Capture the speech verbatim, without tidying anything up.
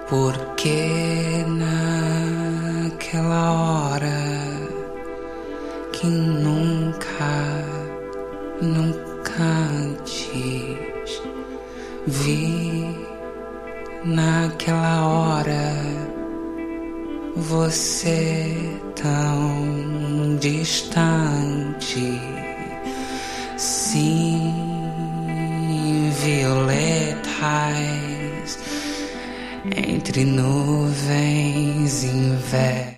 Porque naquela hora que nunca, nunca antes vi, naquela hora você tão distante, sim, violetas entre nuvens, inverno.